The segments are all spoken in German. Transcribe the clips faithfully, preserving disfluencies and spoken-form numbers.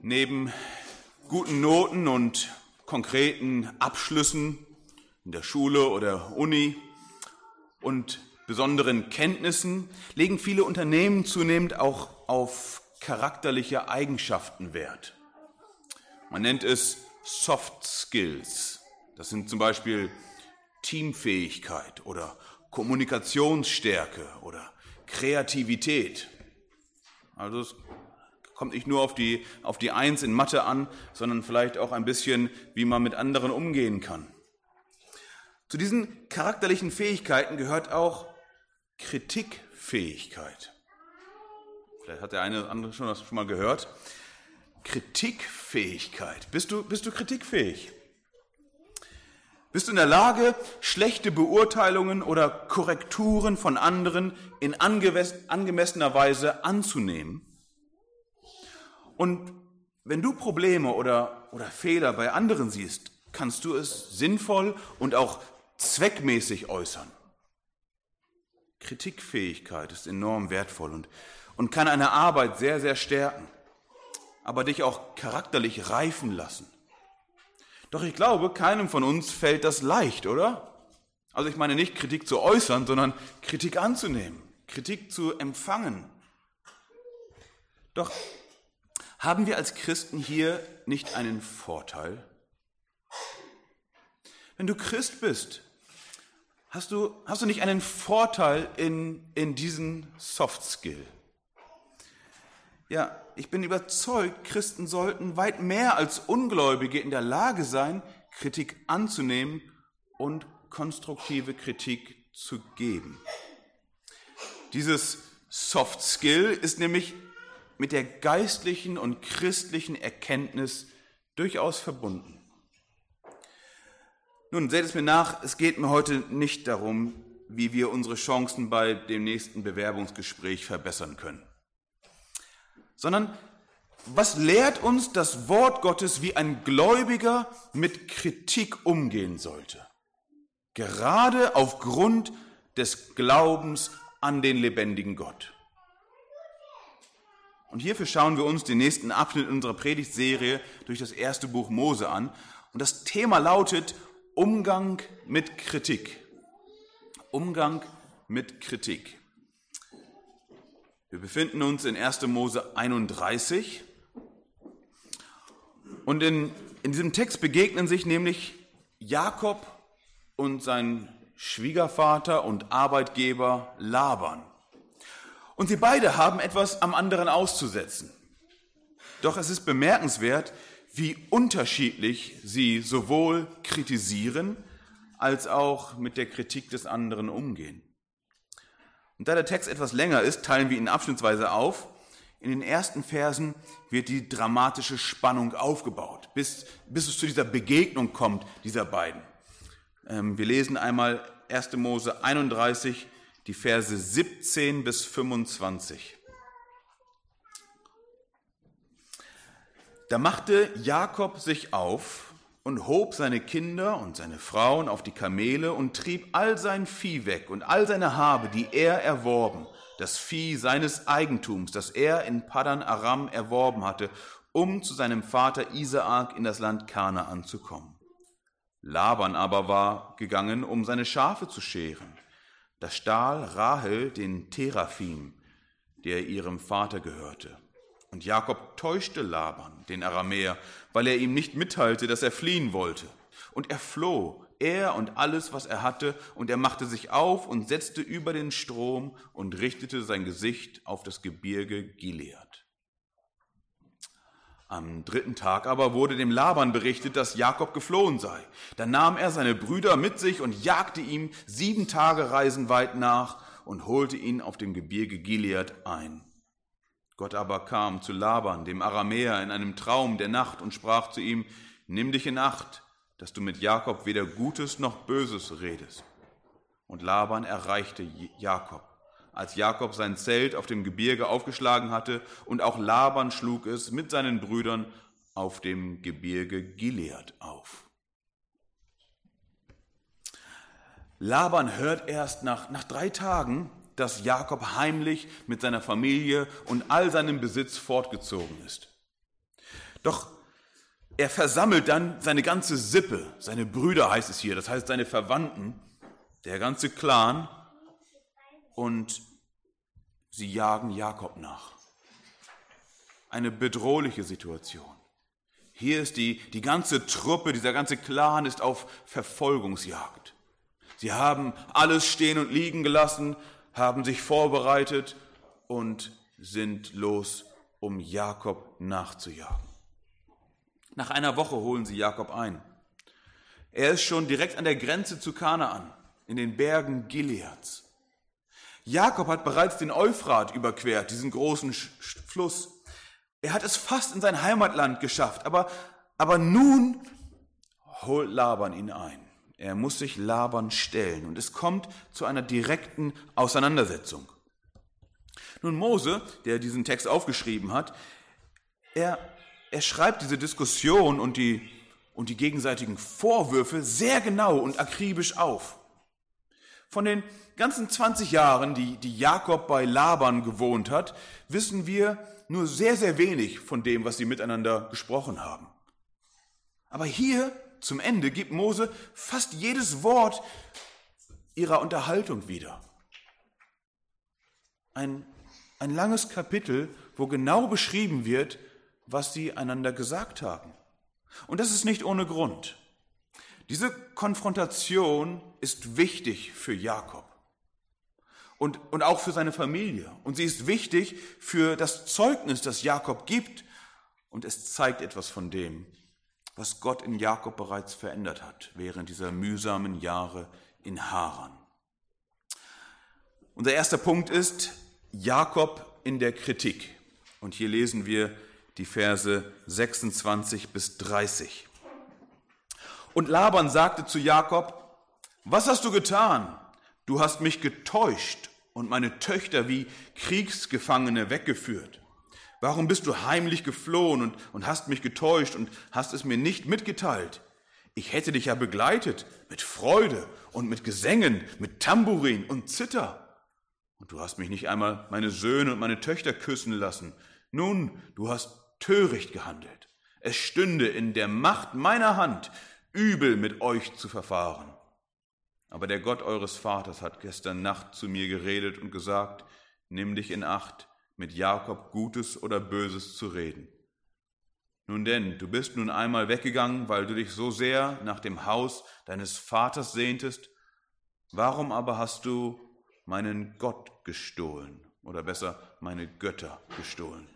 Neben guten Noten und konkreten Abschlüssen in der Schule oder Uni und besonderen Kenntnissen legen viele Unternehmen zunehmend auch auf charakterliche Eigenschaften Wert. Man nennt es Soft Skills. Das sind zum Beispiel Teamfähigkeit oder Kommunikationsstärke oder Kreativität. Also es kommt nicht nur auf die, auf die Eins in Mathe an, sondern vielleicht auch ein bisschen, wie man mit anderen umgehen kann. Zu diesen charakterlichen Fähigkeiten gehört auch Kritikfähigkeit. Vielleicht hat der eine oder andere schon das schon mal gehört. Kritikfähigkeit. Bist du, bist du kritikfähig? Bist du in der Lage, schlechte Beurteilungen oder Korrekturen von anderen in angemessener Weise anzunehmen? Und wenn du Probleme oder, oder Fehler bei anderen siehst, kannst du es sinnvoll und auch zweckmäßig äußern. Kritikfähigkeit ist enorm wertvoll und, und kann eine Arbeit sehr, sehr stärken, aber dich auch charakterlich reifen lassen. Doch ich glaube, keinem von uns fällt das leicht, oder? Also ich meine nicht Kritik zu äußern, sondern Kritik anzunehmen, Kritik zu empfangen. Doch haben wir als Christen hier nicht einen Vorteil? Wenn du Christ bist, hast du, hast du nicht einen Vorteil in, in diesen Soft Skill? Ja, ich bin überzeugt, Christen sollten weit mehr als Ungläubige in der Lage sein, Kritik anzunehmen und konstruktive Kritik zu geben. Dieses Soft Skill ist nämlich mit der geistlichen und christlichen Erkenntnis durchaus verbunden. Nun, seht es mir nach, es geht mir heute nicht darum, wie wir unsere Chancen bei dem nächsten Bewerbungsgespräch verbessern können, sondern was lehrt uns das Wort Gottes, wie ein Gläubiger mit Kritik umgehen sollte? Gerade aufgrund des Glaubens an den lebendigen Gott. Und hierfür schauen wir uns den nächsten Abschnitt unserer Predigtserie durch das erste Buch Mose an. Und das Thema lautet Umgang mit Kritik. Umgang mit Kritik. Wir befinden uns in erster Mose einunddreißig. Und in, in diesem Text begegnen sich nämlich Jakob und sein Schwiegervater und Arbeitgeber Laban. Und sie beide haben etwas am anderen auszusetzen. Doch es ist bemerkenswert, wie unterschiedlich sie sowohl kritisieren, als auch mit der Kritik des anderen umgehen. Und da der Text etwas länger ist, teilen wir ihn abschnittsweise auf. In den ersten Versen wird die dramatische Spannung aufgebaut, bis, bis es zu dieser Begegnung kommt, dieser beiden. Ähm, wir lesen einmal erster Mose einunddreißig, die Verse siebzehn bis fünfundzwanzig. Da machte Jakob sich auf und hob seine Kinder und seine Frauen auf die Kamele und trieb all sein Vieh weg und all seine Habe, die er erworben, das Vieh seines Eigentums, das er in Paddan Aram erworben hatte, um zu seinem Vater Isaak in das Land Kanaan zu kommen. Laban aber war gegangen, um seine Schafe zu scheren. Da stahl Rahel den Teraphim, der ihrem Vater gehörte. Und Jakob täuschte Laban, den Aramäer, weil er ihm nicht mitteilte, dass er fliehen wollte. Und er floh, er und alles, was er hatte, und er machte sich auf und setzte über den Strom und richtete sein Gesicht auf das Gebirge Gilead. Am dritten Tag aber wurde dem Laban berichtet, dass Jakob geflohen sei. Da nahm er seine Brüder mit sich und jagte ihm sieben Tage Reisen weit nach und holte ihn auf dem Gebirge Gilead ein. Gott aber kam zu Laban, dem Aramäer, in einem Traum der Nacht und sprach zu ihm: Nimm dich in Acht, dass du mit Jakob weder Gutes noch Böses redest. Und Laban erreichte Jakob, als Jakob sein Zelt auf dem Gebirge aufgeschlagen hatte, und auch Laban schlug es mit seinen Brüdern auf dem Gebirge Gilead auf. Laban hört erst nach, nach drei Tagen, dass Jakob heimlich mit seiner Familie und all seinem Besitz fortgezogen ist. Doch er versammelt dann seine ganze Sippe, seine Brüder heißt es hier, das heißt seine Verwandten, der ganze Clan, und sie jagen Jakob nach. Eine bedrohliche Situation. Hier ist die, die ganze Truppe, dieser ganze Clan ist auf Verfolgungsjagd. Sie haben alles stehen und liegen gelassen, haben sich vorbereitet und sind los, um Jakob nachzujagen. Nach einer Woche holen sie Jakob ein. Er ist schon direkt an der Grenze zu Kanaan, in den Bergen Gileads. Jakob hat bereits den Euphrat überquert, diesen großen Fluss. Er hat es fast in sein Heimatland geschafft, aber, aber nun holt Laban ihn ein. Er muss sich Laban stellen und es kommt zu einer direkten Auseinandersetzung. Nun Mose, der diesen Text aufgeschrieben hat, er, er schreibt diese Diskussion und die, und die gegenseitigen Vorwürfe sehr genau und akribisch auf. Von den ganzen zwanzig Jahren, die, die Jakob bei Laban gewohnt hat, wissen wir nur sehr, sehr wenig von dem, was sie miteinander gesprochen haben. Aber hier zum Ende gibt Mose fast jedes Wort ihrer Unterhaltung wieder. Ein, ein langes Kapitel, wo genau beschrieben wird, was sie einander gesagt haben. Und das ist nicht ohne Grund. Diese Konfrontation ist wichtig für Jakob. Und, und auch für seine Familie. Und sie ist wichtig für das Zeugnis, das Jakob gibt. Und es zeigt etwas von dem, was Gott in Jakob bereits verändert hat, während dieser mühsamen Jahre in Haran. Unser erster Punkt ist Jakob in der Kritik. Und hier lesen wir die Verse sechsundzwanzig bis dreißig. Und Laban sagte zu Jakob: Was hast du getan? Du hast mich getäuscht und meine Töchter wie Kriegsgefangene weggeführt. Warum bist du heimlich geflohen und, und hast mich getäuscht und hast es mir nicht mitgeteilt? Ich hätte dich ja begleitet mit Freude und mit Gesängen, mit Tambourin und Zither. Und du hast mich nicht einmal meine Söhne und meine Töchter küssen lassen. Nun, du hast töricht gehandelt. Es stünde in der Macht meiner Hand, übel mit euch zu verfahren. Aber der Gott eures Vaters hat gestern Nacht zu mir geredet und gesagt: Nimm dich in Acht, mit Jakob Gutes oder Böses zu reden. Nun denn, du bist nun einmal weggegangen, weil du dich so sehr nach dem Haus deines Vaters sehntest. Warum aber hast du meinen Gott gestohlen? Oder besser, meine Götter gestohlen?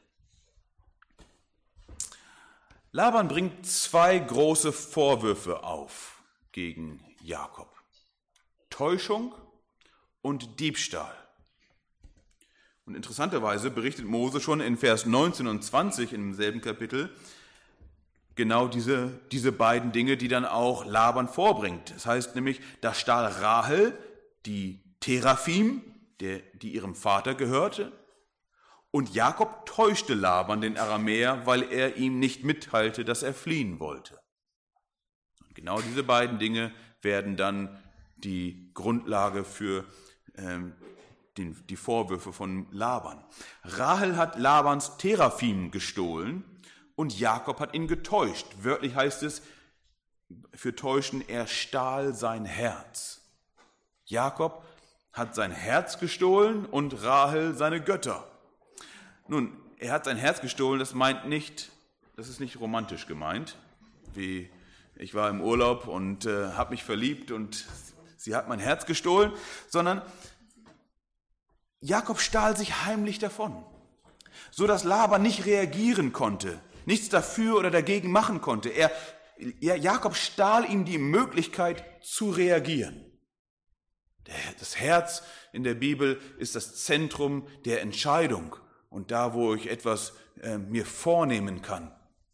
Laban bringt zwei große Vorwürfe auf gegen Jakob: Täuschung und Diebstahl. Und interessanterweise berichtet Mose schon in Vers neunzehn und zwanzig in demselben Kapitel genau diese, diese beiden Dinge, die dann auch Laban vorbringt. Das heißt nämlich, da stahl Rahel die Teraphim, der, die ihrem Vater gehörte, und Jakob täuschte Laban, den Aramäer, weil er ihm nicht mitteilte, dass er fliehen wollte. Und genau diese beiden Dinge werden dann die Grundlage für ähm, den, die Vorwürfe von Laban. Rahel hat Labans Teraphim gestohlen und Jakob hat ihn getäuscht. Wörtlich heißt es für täuschen, er stahl sein Herz. Jakob hat sein Herz gestohlen und Rahel seine Götter. Nun, er hat sein Herz gestohlen, das meint nicht, das ist nicht romantisch gemeint, wie ich war im Urlaub und äh, habe mich verliebt und sie hat mein Herz gestohlen, sondern Jakob stahl sich heimlich davon, so dass Laban nicht reagieren konnte, nichts dafür oder dagegen machen konnte. Er, ja, Jakob stahl ihm die Möglichkeit zu reagieren. Das Herz in der Bibel ist das Zentrum der Entscheidung und da, wo ich etwas äh, mir vornehmen kann.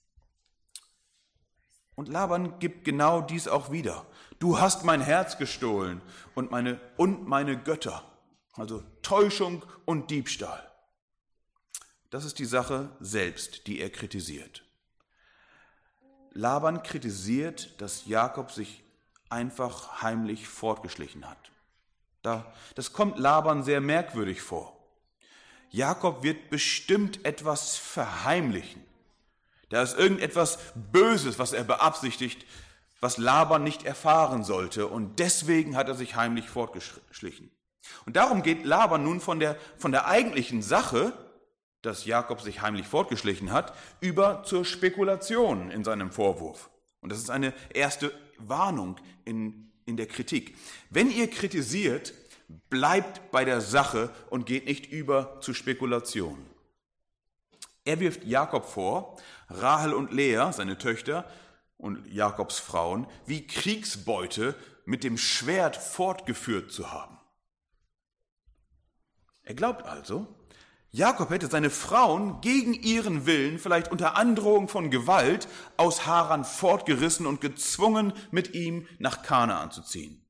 Und Laban gibt genau dies auch wieder. Du hast mein Herz gestohlen und meine, und meine Götter. Also Täuschung und Diebstahl. Das ist die Sache selbst, die er kritisiert. Laban kritisiert, dass Jakob sich einfach heimlich fortgeschlichen hat. Das kommt Laban sehr merkwürdig vor. Jakob wird bestimmt etwas verheimlichen. Da ist irgendetwas Böses, was er beabsichtigt, was Laban nicht erfahren sollte. Und deswegen hat er sich heimlich fortgeschlichen. Und darum geht Laban nun von der, von der eigentlichen Sache, dass Jakob sich heimlich fortgeschlichen hat, über zur Spekulation in seinem Vorwurf. Und das ist eine erste Warnung in, in der Kritik. Wenn ihr kritisiert, bleibt bei der Sache und geht nicht über zu Spekulation. Er wirft Jakob vor, Rahel und Lea, seine Töchter und Jakobs Frauen, wie Kriegsbeute mit dem Schwert fortgeführt zu haben. Er glaubt also, Jakob hätte seine Frauen gegen ihren Willen, vielleicht unter Androhung von Gewalt, aus Haran fortgerissen und gezwungen, mit ihm nach Kanaan zu ziehen.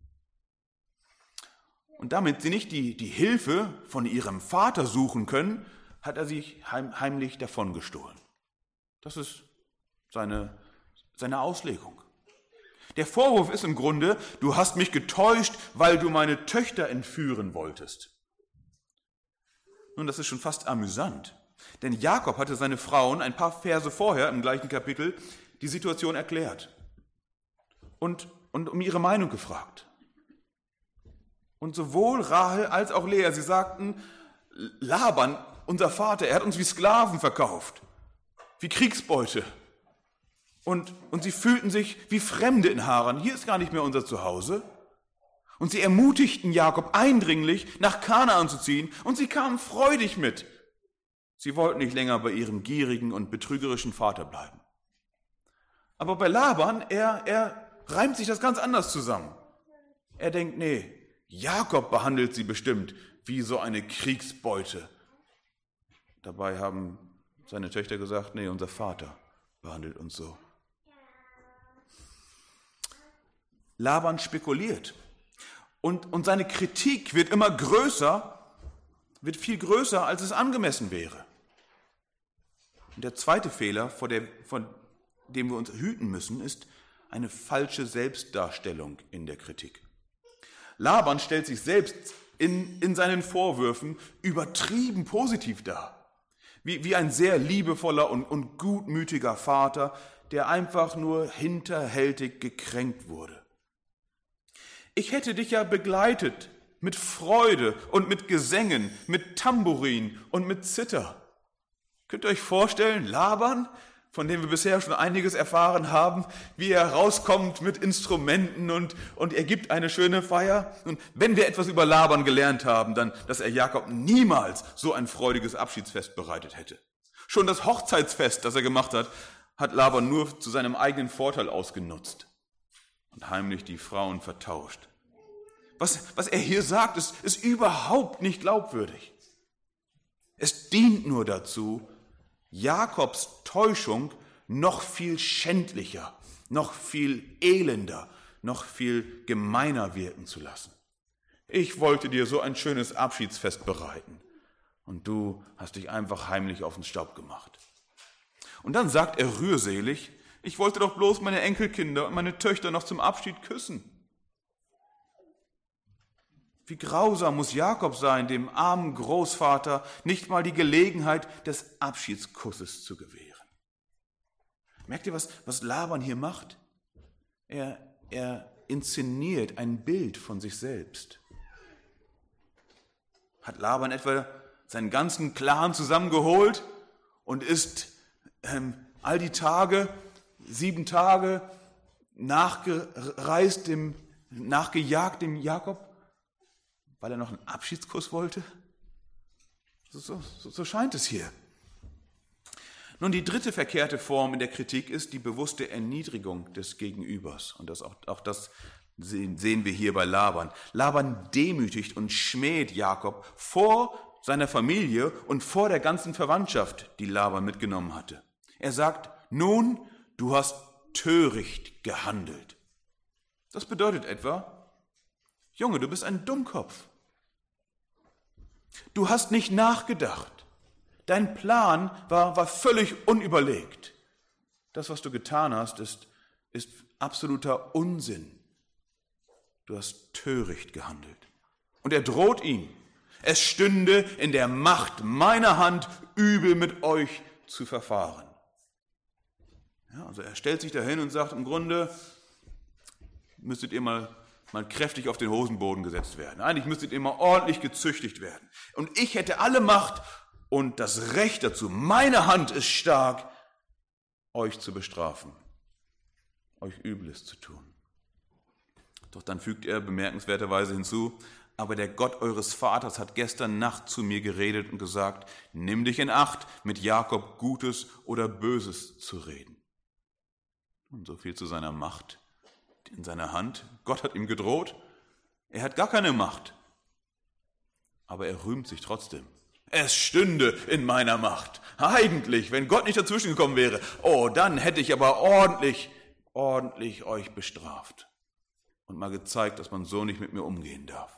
Und damit sie nicht die, die Hilfe von ihrem Vater suchen können, hat er sich heim, heimlich davon gestohlen. Das ist seine, seine Auslegung. Der Vorwurf ist im Grunde, du hast mich getäuscht, weil du meine Töchter entführen wolltest. Nun, das ist schon fast amüsant, denn Jakob hatte seine Frauen ein paar Verse vorher im gleichen Kapitel die Situation erklärt und, und um ihre Meinung gefragt. Und sowohl Rahel als auch Lea, sie sagten, Laban, unser Vater, er hat uns wie Sklaven verkauft, wie Kriegsbeute. Und, und sie fühlten sich wie Fremde in Haran. Hier ist gar nicht mehr unser Zuhause. Und sie ermutigten Jakob eindringlich, nach Kanaan zu ziehen, und sie kamen freudig mit. Sie wollten nicht länger bei ihrem gierigen und betrügerischen Vater bleiben. Aber bei Laban, er, er reimt sich das ganz anders zusammen. Er denkt, nee, Jakob behandelt sie bestimmt wie so eine Kriegsbeute. Dabei haben seine Töchter gesagt, nee, unser Vater behandelt uns so. Laban spekuliert. Und, und seine Kritik wird immer größer, wird viel größer, als es angemessen wäre. Und der zweite Fehler, vor, der, vor dem wir uns hüten müssen, ist eine falsche Selbstdarstellung in der Kritik. Laban stellt sich selbst in, in seinen Vorwürfen übertrieben positiv dar. Wie, wie ein sehr liebevoller und, und gutmütiger Vater, der einfach nur hinterhältig gekränkt wurde. Ich hätte dich ja begleitet mit Freude und mit Gesängen, mit Tambourin und mit Zither. Könnt ihr euch vorstellen, Laban, von dem wir bisher schon einiges erfahren haben, wie er rauskommt mit Instrumenten und, und er gibt eine schöne Feier? Und wenn wir etwas über Laban gelernt haben, dann, dass er Jakob niemals so ein freudiges Abschiedsfest bereitet hätte. Schon das Hochzeitsfest, das er gemacht hat, hat Laban nur zu seinem eigenen Vorteil ausgenutzt und heimlich die Frauen vertauscht. Was, was er hier sagt, ist, ist überhaupt nicht glaubwürdig. Es dient nur dazu, Jakobs Täuschung noch viel schändlicher, noch viel elender, noch viel gemeiner wirken zu lassen. Ich wollte dir so ein schönes Abschiedsfest bereiten und du hast dich einfach heimlich auf den Staub gemacht. Und dann sagt er rührselig, ich wollte doch bloß meine Enkelkinder und meine Töchter noch zum Abschied küssen. Wie grausam muss Jakob sein, dem armen Großvater nicht mal die Gelegenheit des Abschiedskusses zu gewähren. Merkt ihr, was, was Laban hier macht? Er, er inszeniert ein Bild von sich selbst. Hat Laban etwa seinen ganzen Clan zusammengeholt und ist ähm, all die Tage, sieben Tage nachgereist, dem, nachgejagt dem Jakob, weil er noch einen Abschiedskuss wollte? So, so, so scheint es hier. Nun, die dritte verkehrte Form in der Kritik ist die bewusste Erniedrigung des Gegenübers. Und das, auch, auch das sehen, sehen wir hier bei Laban. Laban demütigt und schmäht Jakob vor seiner Familie und vor der ganzen Verwandtschaft, die Laban mitgenommen hatte. Er sagt, nun, du hast töricht gehandelt. Das bedeutet etwa, Junge, du bist ein Dummkopf. Du hast nicht nachgedacht. Dein Plan war, war völlig unüberlegt. Das, was du getan hast, ist, ist absoluter Unsinn. Du hast töricht gehandelt. Und er droht ihm. Es stünde in der Macht meiner Hand, übel mit euch zu verfahren. Ja, also er stellt sich dahin und sagt, im Grunde müsstet ihr mal, mal kräftig auf den Hosenboden gesetzt werden. Eigentlich müsstet ihr mal ordentlich gezüchtigt werden. Und ich hätte alle Macht und das Recht dazu. Meine Hand ist stark, euch zu bestrafen, euch Übles zu tun. Doch dann fügt er bemerkenswerterweise hinzu, aber der Gott eures Vaters hat gestern Nacht zu mir geredet und gesagt, nimm dich in Acht, mit Jakob Gutes oder Böses zu reden. Und so viel zu seiner Macht in seiner Hand. Gott hat ihm gedroht, er hat gar keine Macht. Aber er rühmt sich trotzdem. Es stünde in meiner Macht. Eigentlich, wenn Gott nicht dazwischen gekommen wäre, oh, dann hätte ich aber ordentlich, ordentlich euch bestraft. Und mal gezeigt, dass man so nicht mit mir umgehen darf.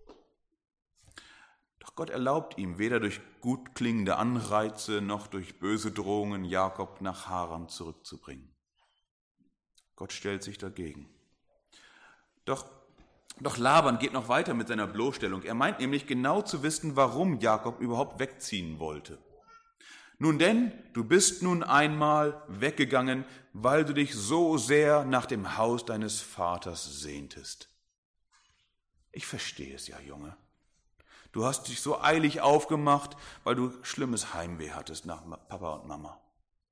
Doch Gott erlaubt ihm weder durch gut klingende Anreize noch durch böse Drohungen, Jakob nach Haran zurückzubringen. Gott stellt sich dagegen. Doch, doch Laban geht noch weiter mit seiner Bloßstellung. Er meint nämlich genau zu wissen, warum Jakob überhaupt wegziehen wollte. Nun denn, du bist nun einmal weggegangen, weil du dich so sehr nach dem Haus deines Vaters sehntest. Ich verstehe es ja, Junge. Du hast dich so eilig aufgemacht, weil du schlimmes Heimweh hattest nach Papa und Mama.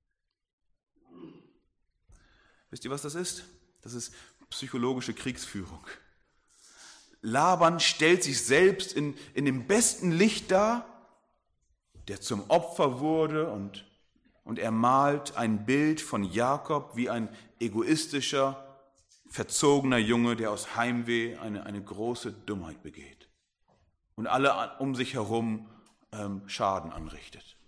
Wisst ihr, was das ist? Das ist psychologische Kriegsführung. Laban stellt sich selbst in, in dem besten Licht dar, der zum Opfer wurde, und, und er malt ein Bild von Jakob wie ein egoistischer, verzogener Junge, der aus Heimweh eine, eine große Dummheit begeht und alle um sich herum ähm, Schaden anrichtet.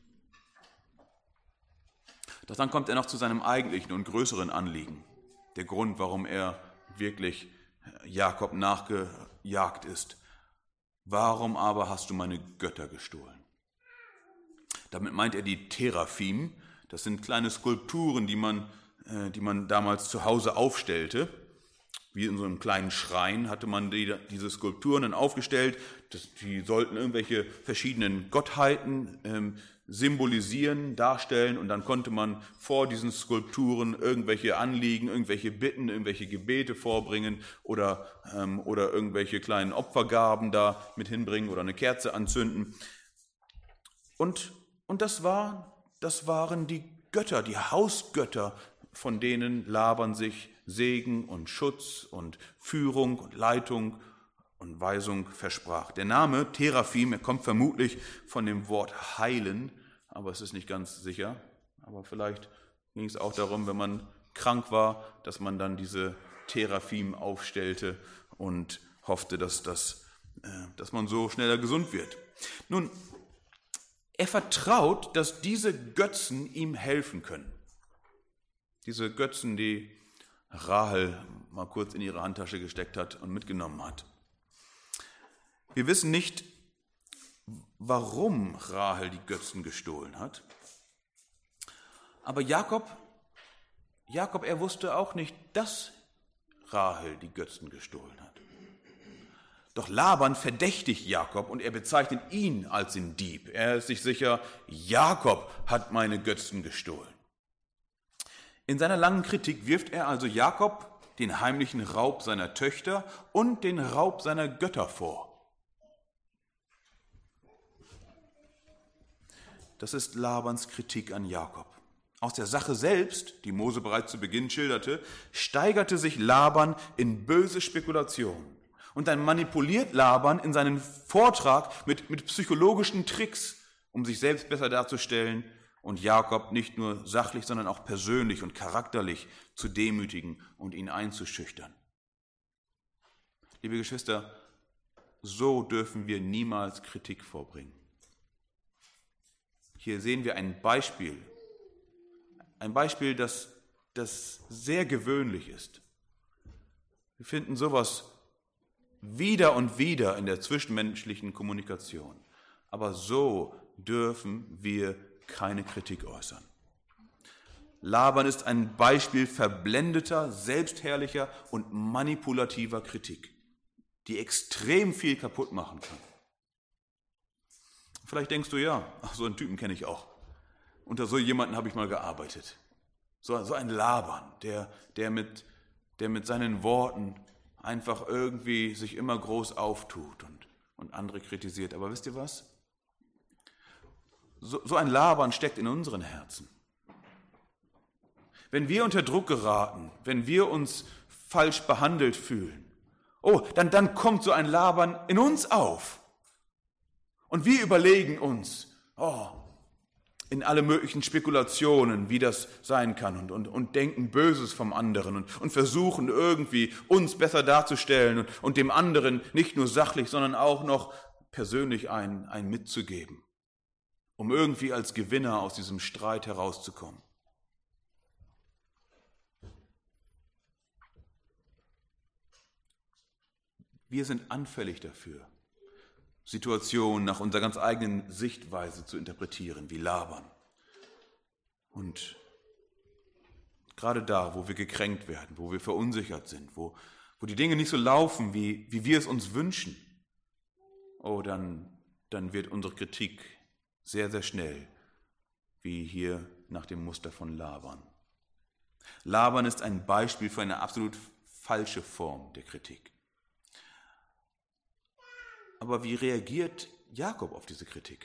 Doch dann kommt er noch zu seinem eigentlichen und größeren Anliegen, der Grund, warum er wirklich Jakob nachgejagt ist. Warum aber hast du meine Götter gestohlen? Damit meint er die Teraphim. Das sind kleine Skulpturen, die man, äh, die man damals zu Hause aufstellte. Wie in so einem kleinen Schrein hatte man die, diese Skulpturen dann aufgestellt. Das, die sollten irgendwelche verschiedenen Gottheiten ähm, symbolisieren, darstellen, und dann konnte man vor diesen Skulpturen irgendwelche Anliegen, irgendwelche Bitten, irgendwelche Gebete vorbringen oder, ähm, oder irgendwelche kleinen Opfergaben da mit hinbringen oder eine Kerze anzünden. Und, und das, war, das waren die Götter, die Hausgötter, von denen Laban sich Segen und Schutz und Führung und Leitung und Weisung versprach. Der Name Teraphim, er kommt vermutlich von dem Wort heilen, aber es ist nicht ganz sicher. Aber vielleicht ging es auch darum, wenn man krank war, dass man dann diese Teraphim aufstellte und hoffte, dass, das, äh, dass man so schneller gesund wird. Nun, er vertraut, dass diese Götzen ihm helfen können. Diese Götzen, die Rahel mal kurz in ihre Handtasche gesteckt hat und mitgenommen hat. Wir wissen nicht, warum Rahel die Götzen gestohlen hat. Aber Jakob, Jakob, er wusste auch nicht, dass Rahel die Götzen gestohlen hat. Doch Laban verdächtigt Jakob und er bezeichnet ihn als den Dieb. Er ist sich sicher, Jakob hat meine Götzen gestohlen. In seiner langen Kritik wirft er also Jakob den heimlichen Raub seiner Töchter und den Raub seiner Götter vor. Das ist Labans Kritik an Jakob. Aus der Sache selbst, die Mose bereits zu Beginn schilderte, steigerte sich Laban in böse Spekulationen. Und dann manipuliert Laban in seinen Vortrag mit, mit psychologischen Tricks, um sich selbst besser darzustellen und Jakob nicht nur sachlich, sondern auch persönlich und charakterlich zu demütigen und ihn einzuschüchtern. Liebe Geschwister, so dürfen wir niemals Kritik vorbringen. Hier sehen wir ein Beispiel, ein Beispiel, das, das sehr gewöhnlich ist. Wir finden sowas wieder und wieder in der zwischenmenschlichen Kommunikation. Aber so dürfen wir keine Kritik äußern. Laban ist ein Beispiel verblendeter, selbstherrlicher und manipulativer Kritik, die extrem viel kaputt machen kann. Vielleicht denkst du, ja, ach, so einen Typen kenne ich auch. Unter so jemanden habe ich mal gearbeitet. So, so ein Laban, der, der, mit, der mit seinen Worten einfach irgendwie sich immer groß auftut und, und andere kritisiert. Aber wisst ihr was? So, so ein Laban steckt in unseren Herzen. Wenn wir unter Druck geraten, wenn wir uns falsch behandelt fühlen, oh, dann, dann kommt so ein Laban in uns auf. Und wir überlegen uns, oh, in alle möglichen Spekulationen, wie das sein kann und, und, und denken Böses vom anderen und, und versuchen irgendwie uns besser darzustellen und, und dem anderen nicht nur sachlich, sondern auch noch persönlich ein, ein mitzugeben, um irgendwie als Gewinner aus diesem Streit herauszukommen. Wir sind anfällig dafür, Situationen nach unserer ganz eigenen Sichtweise zu interpretieren, wie Laban. Und gerade da, wo wir gekränkt werden, wo wir verunsichert sind, wo, wo die Dinge nicht so laufen, wie, wie wir es uns wünschen, oh, dann, dann wird unsere Kritik sehr, sehr schnell, wie hier nach dem Muster von Laban. Laban ist ein Beispiel für eine absolut falsche Form der Kritik. Aber wie reagiert Jakob auf diese Kritik?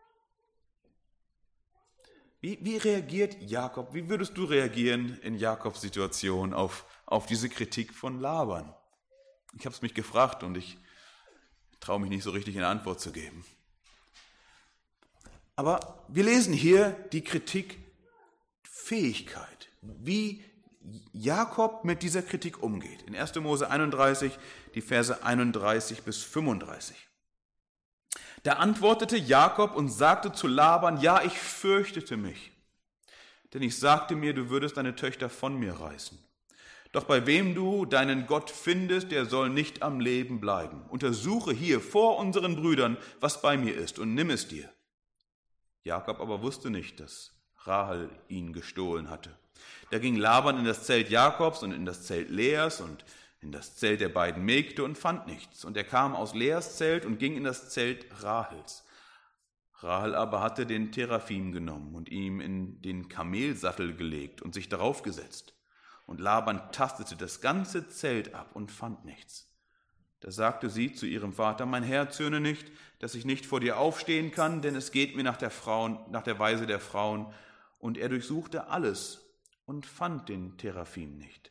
Wie, wie reagiert Jakob, wie würdest du reagieren in Jakobs Situation auf, auf diese Kritik von Laban? Ich habe es mich gefragt und ich traue mich nicht so richtig eine Antwort zu geben. Aber wir lesen hier die Kritikfähigkeit, wie Jakob mit dieser Kritik umgeht. In erster Mose einunddreißig, die Verse einunddreißig bis fünfunddreißig. Da antwortete Jakob und sagte zu Laban, ja, ich fürchtete mich, denn ich sagte mir, du würdest deine Töchter von mir reißen. Doch bei wem du deinen Gott findest, der soll nicht am Leben bleiben. Untersuche hier vor unseren Brüdern, was bei mir ist, und nimm es dir. Jakob aber wusste nicht, dass Rahel ihn gestohlen hatte. Da ging Laban in das Zelt Jakobs und in das Zelt Leas und in das Zelt der beiden Mägde und fand nichts. Und er kam aus Leas Zelt und ging in das Zelt Rahels. Rahel aber hatte den Teraphim genommen und ihm in den Kamelsattel gelegt und sich darauf gesetzt. Und Laban tastete das ganze Zelt ab und fand nichts. Da sagte sie zu ihrem Vater, mein Herr, zürne nicht, dass ich nicht vor dir aufstehen kann, denn es geht mir nach der Frauen, nach der Weise der Frauen. Und er durchsuchte alles und fand den Teraphim nicht.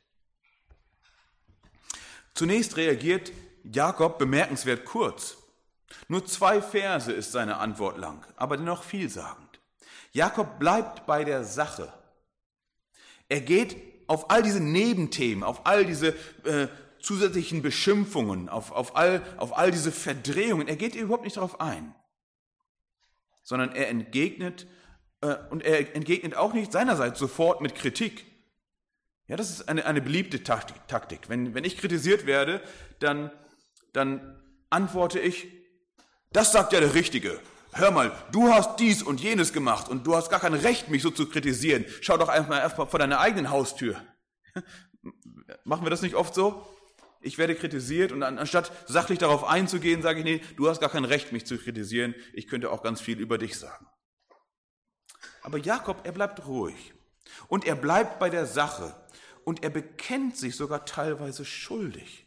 Zunächst reagiert Jakob bemerkenswert kurz. Nur zwei Verse ist seine Antwort lang, aber dennoch vielsagend. Jakob bleibt bei der Sache. Er geht auf all diese Nebenthemen, auf all diese äh, zusätzlichen Beschimpfungen, auf, auf, all, auf all diese Verdrehungen. Er geht überhaupt nicht darauf ein, sondern er entgegnet, äh, und er entgegnet auch nicht seinerseits sofort mit Kritik. Ja, das ist eine, eine beliebte Taktik. Wenn, wenn ich kritisiert werde, dann, dann antworte ich, das sagt ja der Richtige. Hör mal, du hast dies und jenes gemacht und du hast gar kein Recht, mich so zu kritisieren. Schau doch einfach mal erstmal vor deiner eigenen Haustür. Machen wir das nicht oft so? Ich werde kritisiert und anstatt sachlich darauf einzugehen, sage ich, nee, du hast gar kein Recht, mich zu kritisieren. Ich könnte auch ganz viel über dich sagen. Aber Jakob, er bleibt ruhig und er bleibt bei der Sache. Und er bekennt sich sogar teilweise schuldig.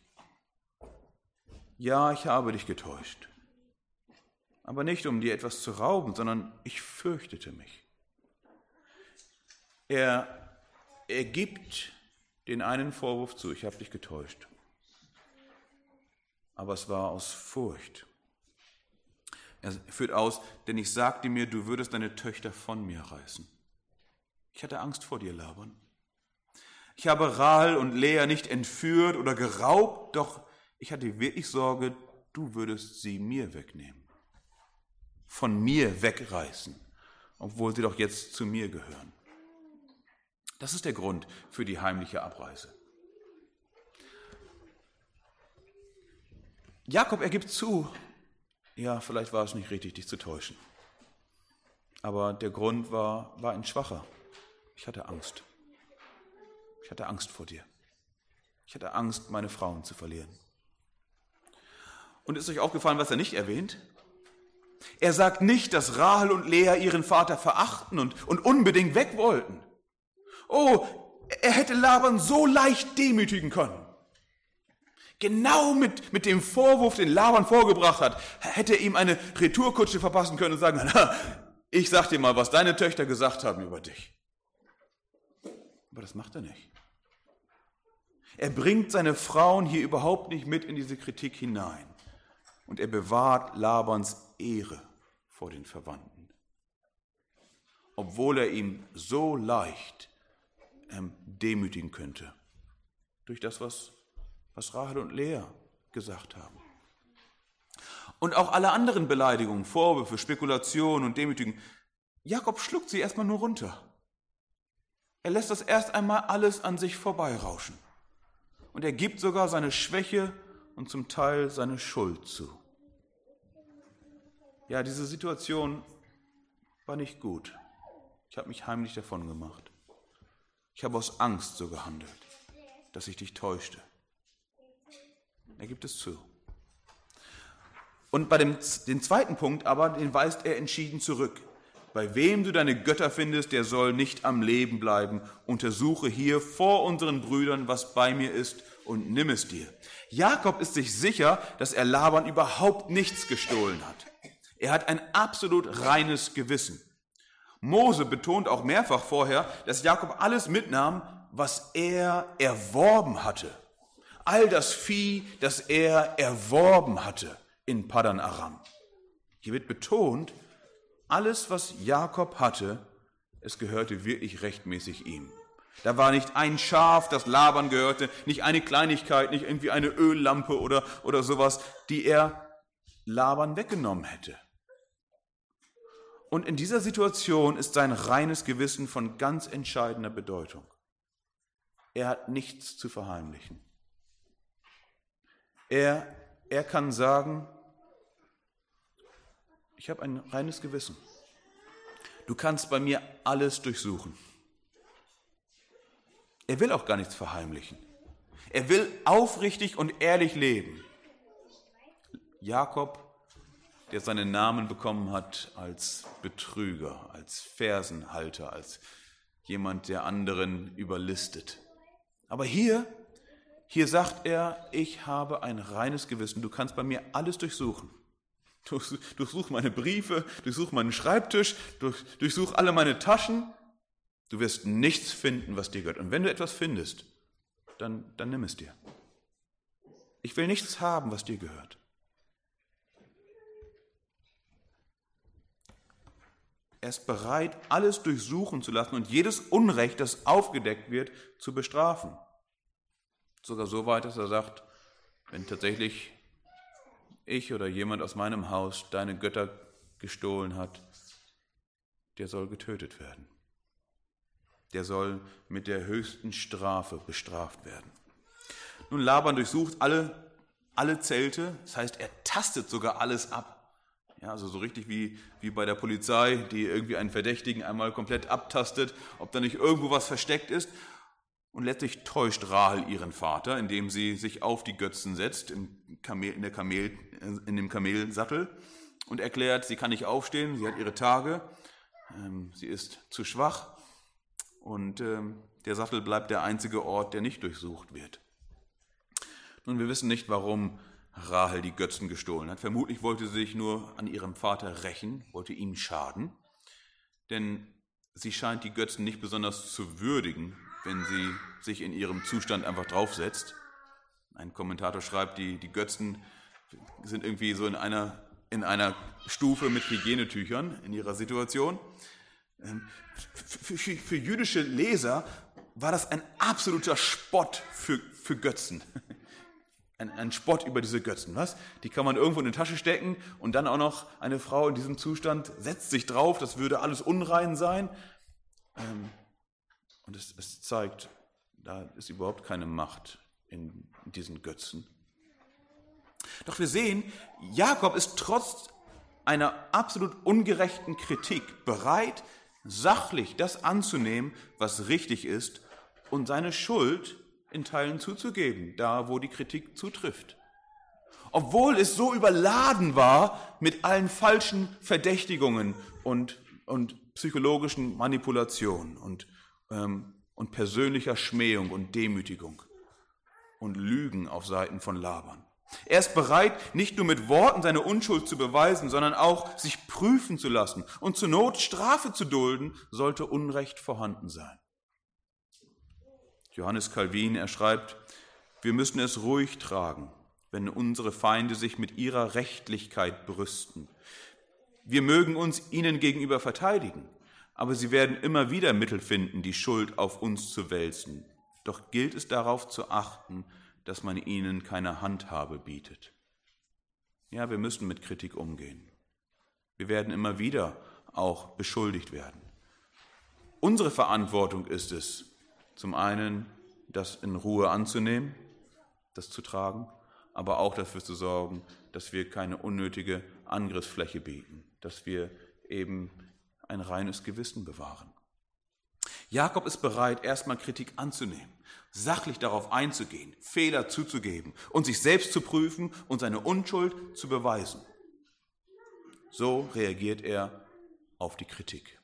Ja, ich habe dich getäuscht. Aber nicht, um dir etwas zu rauben, sondern ich fürchtete mich. Er, er gibt den einen Vorwurf zu, ich habe dich getäuscht. Aber es war aus Furcht. Er führt aus, denn ich sagte mir, du würdest deine Töchter von mir reißen. Ich hatte Angst vor dir, Laban. Ich habe Rahel und Lea nicht entführt oder geraubt, doch ich hatte wirklich Sorge, du würdest sie mir wegnehmen. Von mir wegreißen, obwohl sie doch jetzt zu mir gehören. Das ist der Grund für die heimliche Abreise. Jakob, er gibt zu, ja, vielleicht war es nicht richtig, dich zu täuschen. Aber der Grund war, war ein schwacher. Ich hatte Angst. Ich hatte Angst vor dir. Ich hatte Angst, meine Frauen zu verlieren. Und ist euch aufgefallen, was er nicht erwähnt? Er sagt nicht, dass Rahel und Lea ihren Vater verachten und, und unbedingt weg wollten. Oh, er hätte Laban so leicht demütigen können. Genau mit, mit dem Vorwurf, den Laban vorgebracht hat, hätte er ihm eine Retourkutsche verpassen können und sagen, na, ich sag dir mal, was deine Töchter gesagt haben über dich. Aber das macht er nicht. Er bringt seine Frauen hier überhaupt nicht mit in diese Kritik hinein. Und er bewahrt Labans Ehre vor den Verwandten. Obwohl er ihn so leicht ähm, demütigen könnte. Durch das, was, was Rahel und Lea gesagt haben. Und auch alle anderen Beleidigungen, Vorwürfe, Spekulationen und Demütigen. Jakob schluckt sie erstmal nur runter. Er lässt das erst einmal alles an sich vorbeirauschen. Und er gibt sogar seine Schwäche und zum Teil seine Schuld zu. Ja, diese Situation war nicht gut. Ich habe mich heimlich davon gemacht. Ich habe aus Angst so gehandelt, dass ich dich täuschte. Er gibt es zu. Und bei dem den zweiten Punkt aber, den weist er entschieden zurück. Bei wem du deine Götter findest, der soll nicht am Leben bleiben. Untersuche hier vor unseren Brüdern, was bei mir ist, und nimm es dir. Jakob ist sich sicher, dass er Laban überhaupt nichts gestohlen hat. Er hat ein absolut reines Gewissen. Mose betont auch mehrfach vorher, dass Jakob alles mitnahm, was er erworben hatte. All das Vieh, das er erworben hatte in Paddan Aram. Hier wird betont, alles, was Jakob hatte, es gehörte wirklich rechtmäßig ihm. Da war nicht ein Schaf, das Laban gehörte, nicht eine Kleinigkeit, nicht irgendwie eine Öllampe oder, oder sowas, die er Laban weggenommen hätte. Und in dieser Situation ist sein reines Gewissen von ganz entscheidender Bedeutung. Er hat nichts zu verheimlichen. Er, er kann sagen, ich habe ein reines Gewissen. Du kannst bei mir alles durchsuchen. Er will auch gar nichts verheimlichen. Er will aufrichtig und ehrlich leben. Jakob, der seinen Namen bekommen hat als Betrüger, als Fersenhalter, als jemand, der anderen überlistet. Aber hier, hier sagt er, ich habe ein reines Gewissen. Du kannst bei mir alles durchsuchen. Durchsuch meine Briefe, durchsuch meinen Schreibtisch, durch, durchsuch alle meine Taschen. Du wirst nichts finden, was dir gehört. Und wenn du etwas findest, dann, dann nimm es dir. Ich will nichts haben, was dir gehört. Er ist bereit, alles durchsuchen zu lassen und jedes Unrecht, das aufgedeckt wird, zu bestrafen. Sogar so weit, dass er sagt, wenn tatsächlich ich oder jemand aus meinem Haus deine Götter gestohlen hat, der soll getötet werden. Der soll mit der höchsten Strafe bestraft werden. Nun, Laban durchsucht alle, alle Zelte, das heißt, er tastet sogar alles ab. Ja, also so richtig wie, wie bei der Polizei, die irgendwie einen Verdächtigen einmal komplett abtastet, ob da nicht irgendwo was versteckt ist. Und letztlich täuscht Rahel ihren Vater, indem sie sich auf die Götzen setzt, im Kamel, in, der Kamel, in dem Kamelsattel, und erklärt, sie kann nicht aufstehen, sie hat ihre Tage, ähm, sie ist zu schwach und ähm, der Sattel bleibt der einzige Ort, der nicht durchsucht wird. Nun, wir wissen nicht, warum Rahel die Götzen gestohlen hat. Vermutlich wollte sie sich nur an ihrem Vater rächen, wollte ihm schaden, denn sie scheint die Götzen nicht besonders zu würdigen, wenn sie sich in ihrem Zustand einfach draufsetzt. Ein Kommentator schreibt, die, die Götzen sind irgendwie so in einer, in einer Stufe mit Hygienetüchern in ihrer Situation. Für, für, für jüdische Leser war das ein absoluter Spott für, für Götzen. Ein, ein Spott über diese Götzen. Was? Die kann man irgendwo in die Tasche stecken und dann auch noch eine Frau in diesem Zustand setzt sich drauf, das würde alles unrein sein. Und es, es zeigt, da ist überhaupt keine Macht in diesen Götzen. Doch wir sehen, Jakob ist trotz einer absolut ungerechten Kritik bereit, sachlich das anzunehmen, was richtig ist, und seine Schuld in Teilen zuzugeben, da wo die Kritik zutrifft. Obwohl es so überladen war mit allen falschen Verdächtigungen und, und psychologischen Manipulationen und ähm, und persönlicher Schmähung und Demütigung und Lügen auf Seiten von Laban. Er ist bereit, nicht nur mit Worten seine Unschuld zu beweisen, sondern auch sich prüfen zu lassen und zur Not Strafe zu dulden, sollte Unrecht vorhanden sein. Johannes Calvin, er schreibt, wir müssen es ruhig tragen, wenn unsere Feinde sich mit ihrer Rechtlichkeit brüsten. Wir mögen uns ihnen gegenüber verteidigen, aber sie werden immer wieder Mittel finden, die Schuld auf uns zu wälzen. Doch gilt es darauf zu achten, dass man ihnen keine Handhabe bietet. Ja, wir müssen mit Kritik umgehen. Wir werden immer wieder auch beschuldigt werden. Unsere Verantwortung ist es, zum einen, das in Ruhe anzunehmen, das zu tragen, aber auch dafür zu sorgen, dass wir keine unnötige Angriffsfläche bieten, dass wir eben ein reines Gewissen bewahren. Jakob ist bereit, erstmal Kritik anzunehmen, sachlich darauf einzugehen, Fehler zuzugeben und sich selbst zu prüfen und seine Unschuld zu beweisen. So reagiert er auf die Kritik.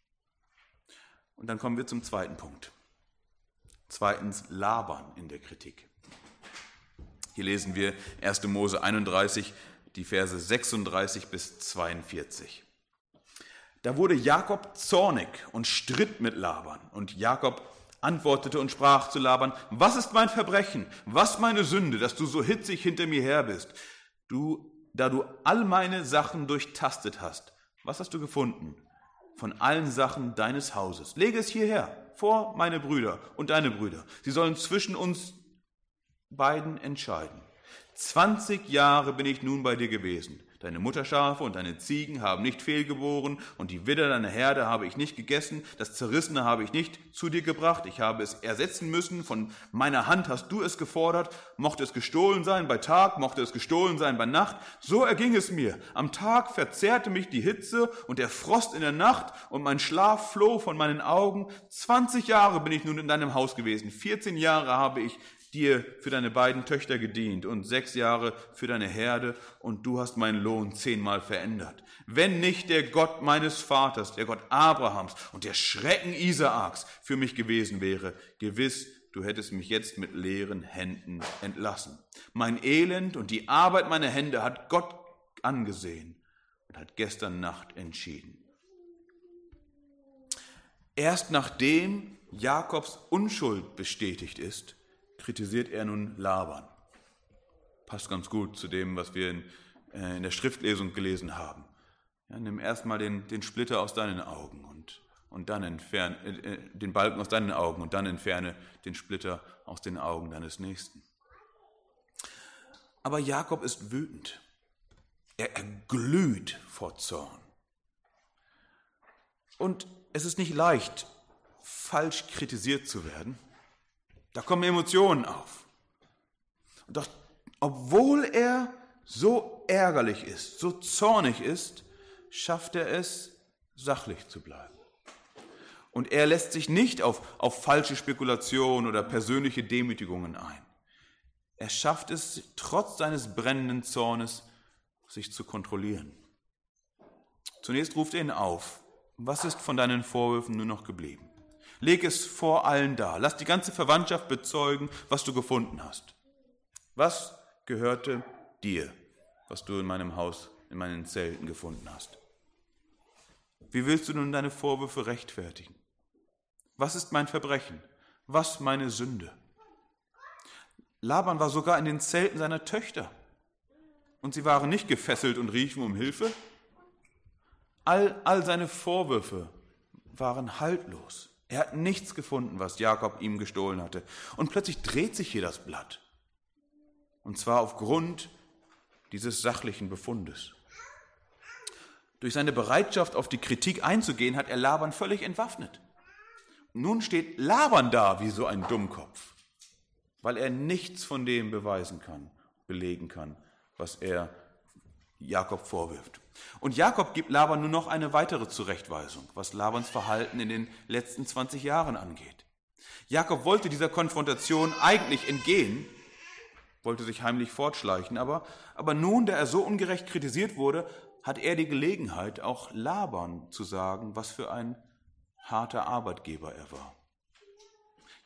Und dann kommen wir zum zweiten Punkt. Zweitens Laban in der Kritik. Hier lesen wir erster Mose einunddreißig, die Verse sechsunddreißig bis zweiundvierzig. Da wurde Jakob zornig und stritt mit Laban. Und Jakob antwortete und sprach zu Laban, was ist mein Verbrechen, was meine Sünde, dass du so hitzig hinter mir her bist? Du, da du all meine Sachen durchtastet hast, was hast du gefunden? Von allen Sachen deines Hauses. Lege es hierher, vor meine Brüder und deine Brüder. Sie sollen zwischen uns beiden entscheiden. Zwanzig Jahre bin ich nun bei dir gewesen. Deine Mutterschafe und deine Ziegen haben nicht fehlgeboren und die Widder deiner Herde habe ich nicht gegessen. Das Zerrissene habe ich nicht zu dir gebracht. Ich habe es ersetzen müssen. Von meiner Hand hast du es gefordert. Mochte es gestohlen sein bei Tag, mochte es gestohlen sein bei Nacht. So erging es mir. Am Tag verzehrte mich die Hitze und der Frost in der Nacht und mein Schlaf floh von meinen Augen. Zwanzig Jahre bin ich nun in deinem Haus gewesen. Vierzehn Jahre habe ich dir für deine beiden Töchter gedient und sechs Jahre für deine Herde und du hast meinen Lohn zehnmal verändert. Wenn nicht der Gott meines Vaters, der Gott Abrahams und der Schrecken Isaaks für mich gewesen wäre, gewiss, du hättest mich jetzt mit leeren Händen entlassen. Mein Elend und die Arbeit meiner Hände hat Gott angesehen und hat gestern Nacht entschieden. Erst nachdem Jakobs Unschuld bestätigt ist, kritisiert er nun Laban. Passt ganz gut zu dem, was wir in, äh, in der Schriftlesung gelesen haben. Ja, nimm erstmal den, den Splitter aus deinen Augen und, und dann entferne äh, den Balken aus deinen Augen und dann entferne den Splitter aus den Augen deines Nächsten. Aber Jakob ist wütend. Er, er glüht vor Zorn. Und es ist nicht leicht, falsch kritisiert zu werden. Da kommen Emotionen auf. Und doch, obwohl er so ärgerlich ist, so zornig ist, schafft er es, sachlich zu bleiben. Und er lässt sich nicht auf, auf falsche Spekulationen oder persönliche Demütigungen ein. Er schafft es, trotz seines brennenden Zornes, sich zu kontrollieren. Zunächst ruft er ihn auf. Was ist von deinen Vorwürfen nur noch geblieben? Leg es vor allen dar. Lass die ganze Verwandtschaft bezeugen, was du gefunden hast. Was gehörte dir, was du in meinem Haus, in meinen Zelten gefunden hast? Wie willst du nun deine Vorwürfe rechtfertigen? Was ist mein Verbrechen? Was meine Sünde? Laban war sogar in den Zelten seiner Töchter. Und sie waren nicht gefesselt und riefen um Hilfe. All, all seine Vorwürfe waren haltlos. Er hat nichts gefunden, was Jakob ihm gestohlen hatte. Und plötzlich dreht sich hier das Blatt. Und zwar aufgrund dieses sachlichen Befundes. Durch seine Bereitschaft, auf die Kritik einzugehen, hat er Laban völlig entwaffnet. Nun steht Laban da wie so ein Dummkopf, weil er nichts von dem beweisen kann, belegen kann, was er Jakob vorwirft. Und Jakob gibt Laban nur noch eine weitere Zurechtweisung, was Labans Verhalten in den letzten zwanzig Jahren angeht. Jakob wollte dieser Konfrontation eigentlich entgehen, wollte sich heimlich fortschleichen, aber, aber nun, da er so ungerecht kritisiert wurde, hat er die Gelegenheit, auch Laban zu sagen, was für ein harter Arbeitgeber er war.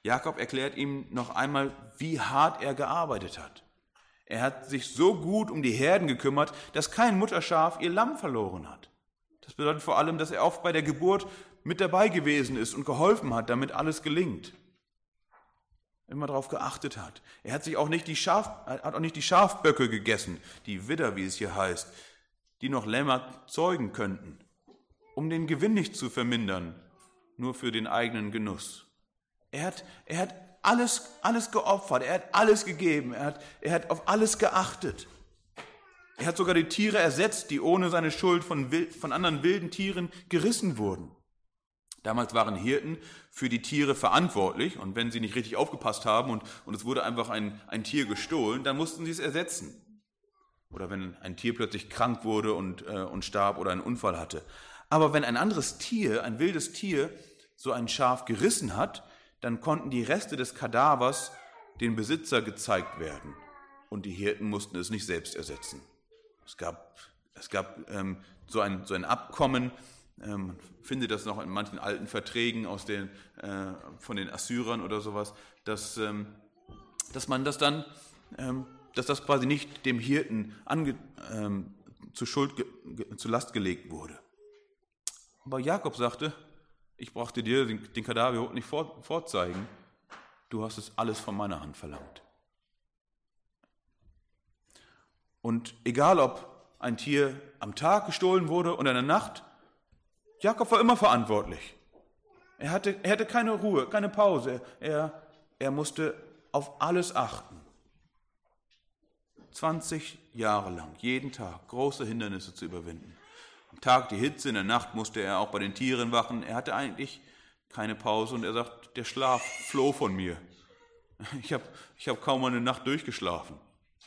Jakob erklärt ihm noch einmal, wie hart er gearbeitet hat. Er hat sich so gut um die Herden gekümmert, dass kein Mutterschaf ihr Lamm verloren hat. Das bedeutet vor allem, dass er oft bei der Geburt mit dabei gewesen ist und geholfen hat, damit alles gelingt. Immer darauf geachtet hat. Er hat sich auch nicht die Schaf, hat auch nicht die Schafböcke gegessen, die Widder, wie es hier heißt, die noch Lämmer zeugen könnten, um den Gewinn nicht zu vermindern, nur für den eigenen Genuss. Er hat, er hat alles, alles geopfert, er hat alles gegeben, er hat, er hat auf alles geachtet. Er hat sogar die Tiere ersetzt, die ohne seine Schuld von, wild, von anderen wilden Tieren gerissen wurden. Damals waren Hirten für die Tiere verantwortlich und wenn sie nicht richtig aufgepasst haben und, und es wurde einfach ein, ein Tier gestohlen, dann mussten sie es ersetzen. Oder wenn ein Tier plötzlich krank wurde und, äh, und starb oder einen Unfall hatte. Aber wenn ein anderes Tier, ein wildes Tier, so ein Schaf gerissen hat, dann konnten die Reste des Kadavers den Besitzer gezeigt werden und die Hirten mussten es nicht selbst ersetzen. Es gab, es gab ähm, so, ein, so ein Abkommen, ähm, man findet das noch in manchen alten Verträgen aus den, äh, von den Assyrern oder sowas, dass, ähm, dass man das dann, ähm, dass das quasi nicht dem Hirten ange, ähm, zu Schuld, ge, zu Last gelegt wurde. Aber Jakob sagte, ich brauchte dir den, den Kadaver überhaupt nicht vor, vorzeigen, du hast es alles von meiner Hand verlangt. Und egal, ob ein Tier am Tag gestohlen wurde oder in der Nacht, Jakob war immer verantwortlich. Er hatte, er hatte keine Ruhe, keine Pause. Er, er musste auf alles achten. zwanzig Jahre lang, jeden Tag, große Hindernisse zu überwinden. Am Tag die Hitze, in der Nacht musste er auch bei den Tieren wachen. Er hatte eigentlich keine Pause und er sagt, der Schlaf floh von mir. Ich habe ich hab kaum eine Nacht durchgeschlafen.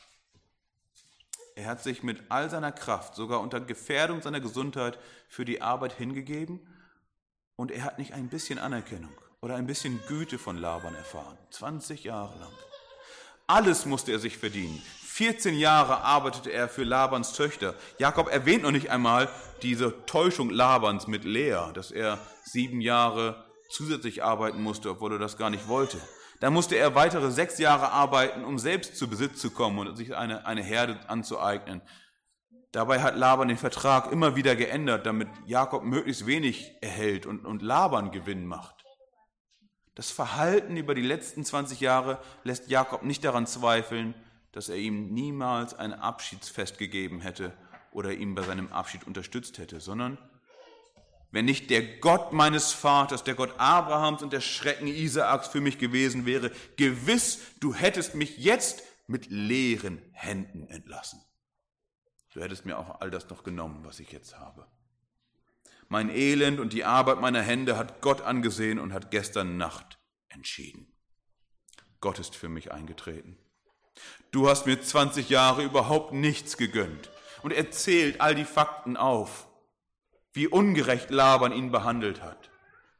Er hat sich mit all seiner Kraft, sogar unter Gefährdung seiner Gesundheit, für die Arbeit hingegeben und er hat nicht ein bisschen Anerkennung oder ein bisschen Güte von Laban erfahren. zwanzig Jahre lang. Alles musste er sich verdienen. vierzehn Jahre arbeitete er für Labans Töchter. Jakob erwähnt noch nicht einmal diese Täuschung Labans mit Lea, dass er sieben Jahre zusätzlich arbeiten musste, obwohl er das gar nicht wollte. Dann musste er weitere sechs Jahre arbeiten, um selbst zu Besitz zu kommen und sich eine, eine Herde anzueignen. Dabei hat Laban den Vertrag immer wieder geändert, damit Jakob möglichst wenig erhält und, und Laban Gewinn macht. Das Verhalten über die letzten zwanzig Jahre lässt Jakob nicht daran zweifeln, dass er ihm niemals ein Abschiedsfest gegeben hätte oder ihn bei seinem Abschied unterstützt hätte, sondern wenn nicht der Gott meines Vaters, der Gott Abrahams und der Schrecken Isaaks für mich gewesen wäre, gewiss, du hättest mich jetzt mit leeren Händen entlassen. Du hättest mir auch all das noch genommen, was ich jetzt habe. Mein Elend und die Arbeit meiner Hände hat Gott angesehen und hat gestern Nacht entschieden. Gott ist für mich eingetreten. Du hast mir zwanzig Jahre überhaupt nichts gegönnt. Und er zählt all die Fakten auf, wie ungerecht Laban ihn behandelt hat.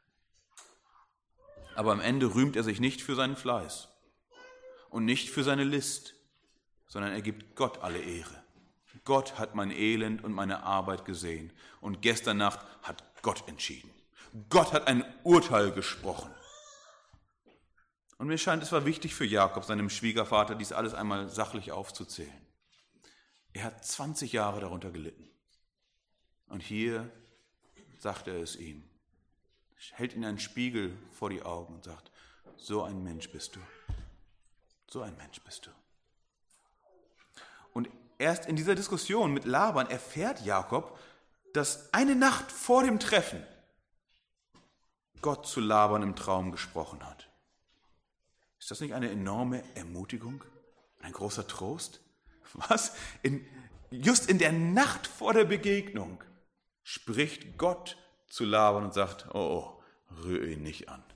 Aber am Ende rühmt er sich nicht für seinen Fleiß und nicht für seine List, sondern er gibt Gott alle Ehre. Gott hat mein Elend und meine Arbeit gesehen und gestern Nacht hat Gott entschieden. Gott hat ein Urteil gesprochen. Und mir scheint, es war wichtig für Jakob, seinem Schwiegervater, dies alles einmal sachlich aufzuzählen. Er hat zwanzig Jahre darunter gelitten. Und hier sagt er es ihm, hält ihn einen Spiegel vor die Augen und sagt, so ein Mensch bist du, so ein Mensch bist du. Und erst in dieser Diskussion mit Laban erfährt Jakob, dass eine Nacht vor dem Treffen Gott zu Laban im Traum gesprochen hat. Ist das nicht eine enorme Ermutigung, ein großer Trost? Was? In, just in der Nacht vor der Begegnung spricht Gott zu Laban und sagt, oh, oh, rühre ihn nicht an.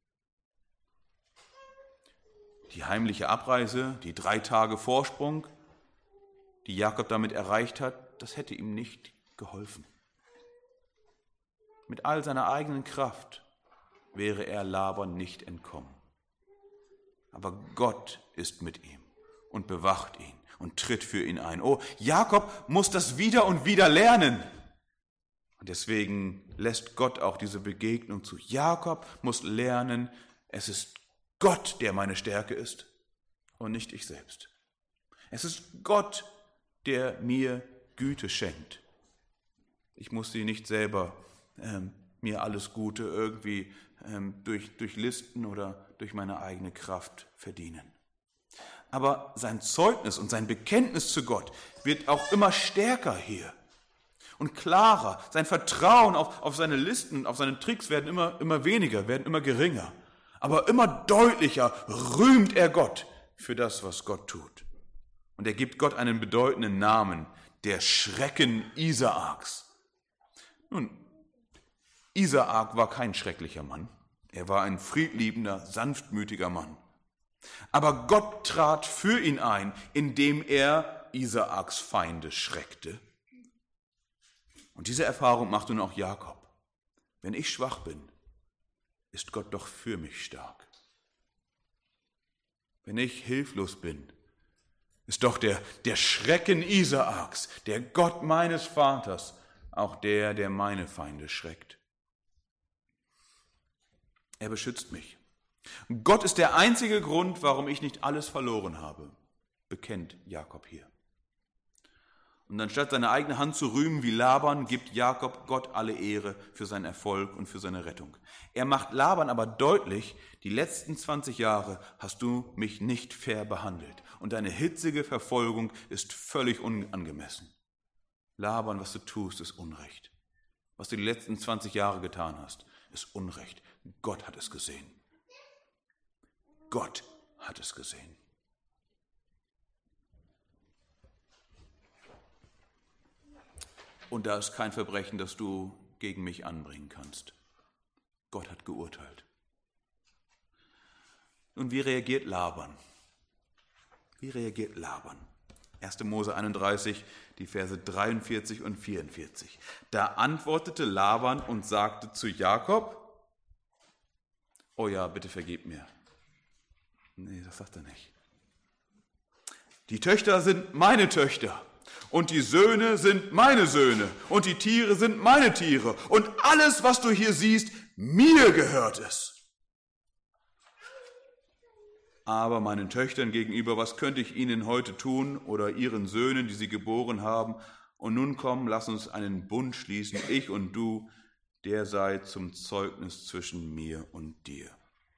Die heimliche Abreise, die drei Tage Vorsprung, die Jakob damit erreicht hat, das hätte ihm nicht geholfen. Mit all seiner eigenen Kraft wäre er Laban nicht entkommen. Aber Gott ist mit ihm und bewacht ihn und tritt für ihn ein. Oh, Jakob muss das wieder und wieder lernen. Und deswegen lässt Gott auch diese Begegnung zu. Jakob muss lernen, es ist Gott, der meine Stärke ist und nicht ich selbst. Es ist Gott, der mir Güte schenkt. Ich muss sie nicht selber ähm, mir alles Gute irgendwie ähm, durch, durch Listen oder durch meine eigene Kraft verdienen. Aber sein Zeugnis und sein Bekenntnis zu Gott wird auch immer stärker hier und klarer. Sein Vertrauen auf, auf seine Listen und auf seine Tricks werden immer, immer weniger, werden immer geringer. Aber immer deutlicher rühmt er Gott für das, was Gott tut. Und er gibt Gott einen bedeutenden Namen, der Schrecken Isaaks. Nun, Isaak war kein schrecklicher Mann. Er war ein friedliebender, sanftmütiger Mann. Aber Gott trat für ihn ein, indem er Isaaks Feinde schreckte. Und diese Erfahrung macht nun auch Jakob. Wenn ich schwach bin, ist Gott doch für mich stark. Wenn ich hilflos bin, ist doch der, der Schrecken Isaaks, der Gott meines Vaters, auch der, der meine Feinde schreckt. Er beschützt mich. Gott ist der einzige Grund, warum ich nicht alles verloren habe, bekennt Jakob hier. Und anstatt seine eigene Hand zu rühmen wie Laban, gibt Jakob Gott alle Ehre für seinen Erfolg und für seine Rettung. Er macht Laban aber deutlich, die letzten zwanzig Jahre hast du mich nicht fair behandelt und deine hitzige Verfolgung ist völlig unangemessen. Laban, was du tust, ist Unrecht. Was du die letzten zwanzig Jahre getan hast, ist Unrecht. Gott hat es gesehen. Gott hat es gesehen. Und da ist kein Verbrechen, das du gegen mich anbringen kannst. Gott hat geurteilt. Nun, wie reagiert Laban? Wie reagiert Laban? erster Mose einunddreißig, die Verse dreiundvierzig und vierundvierzig. Da antwortete Laban und sagte zu Jakob, oh ja, bitte vergib mir. Nee, das sagt er nicht. Die Töchter sind meine Töchter und die Söhne sind meine Söhne und die Tiere sind meine Tiere und alles, was du hier siehst, mir gehört es. Aber meinen Töchtern gegenüber, was könnte ich ihnen heute tun oder ihren Söhnen, die sie geboren haben? Und nun komm, lass uns einen Bund schließen, ich und du, der sei zum Zeugnis zwischen mir und dir.